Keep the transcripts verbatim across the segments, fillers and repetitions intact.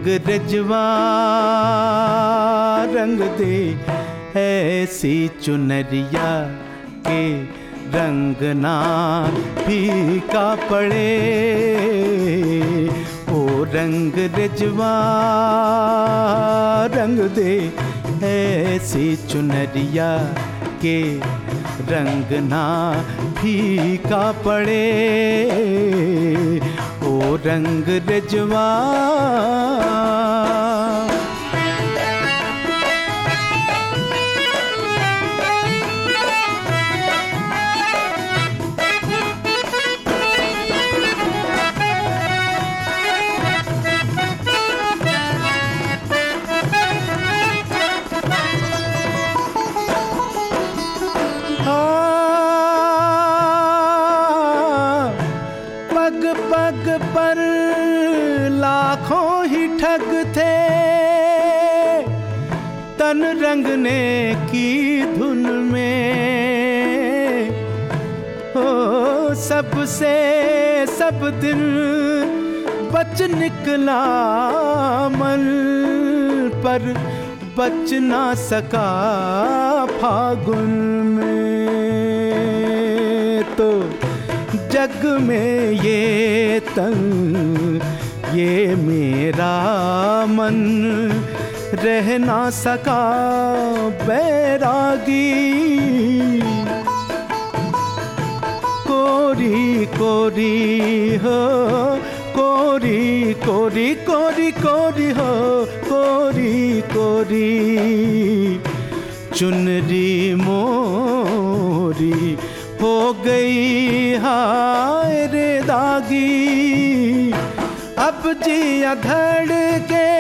रिजवा रंग दे ऐसी चुनरिया के रंग ना फीका पड़े। ओ रंग रिजवा रंग दे ऐसी चुनरिया के रंग ना फीका पड़े। ओ रंग रिजवा पग पग पर लाखों ही ठग थे, तन रंगने की धुन में। हो सबसे सब दिन बच निकला मन, पर बच ना सका फागुन में। तो जग में ये तन ये मेरा मन रह ना सका बैरागी। कोरी कोरी हो कोरी कोरी कोरी कोरी हो कोरी कोरी चुनरी मोरी हो गई हाय रे दागी। अब जिया धड़के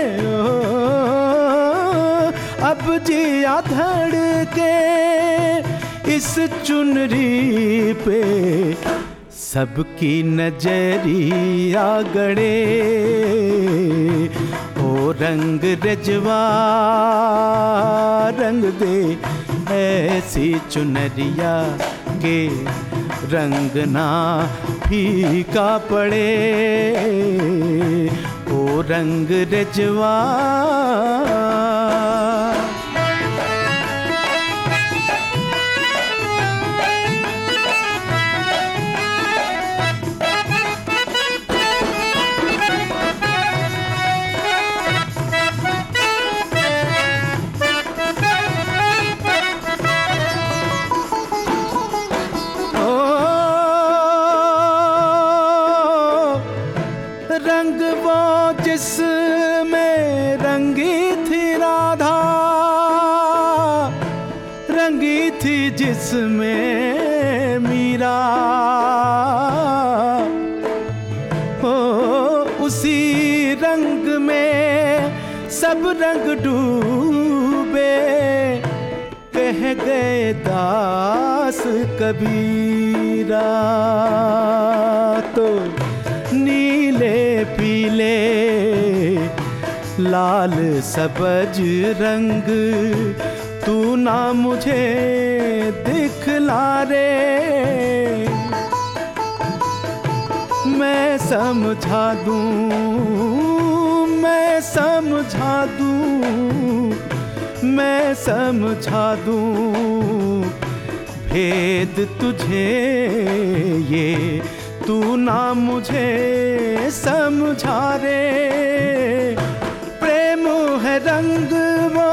अब जिया धड़के इस चुनरी पे, सबकी नजरिया गड़े। ओ रंग रिजवा रंग दे ऐसी चुनरिया के रंग ना फीका पड़े। ओ रंग रिजवा रंग वो जिसमें रंगी थी राधा, रंगी थी जिसमें मीरा। हो उसी रंग में सब रंग डूबे, कह गए दास कबीरा। तो नीले पीले लाल सबज रंग तू ना मुझे दिखला रे। मैं समझा दूं मैं समझा दूं मैं समझा दूं भेद तुझे ये तू ना मुझे समझा रे। प्रेम है रंग वो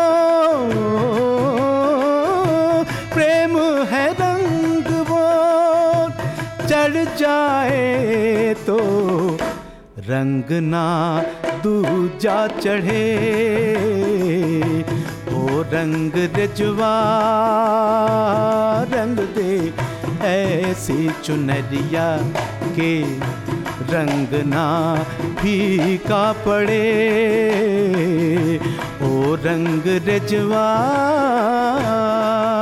प्रेम है रंग वो चढ़ जाए तो रंग ना दूजा चढ़े। ओ रंग रिजवा रंग दे ऐसी चुनरिया के रंग ना फीका पड़े। ओ रंग रिजवा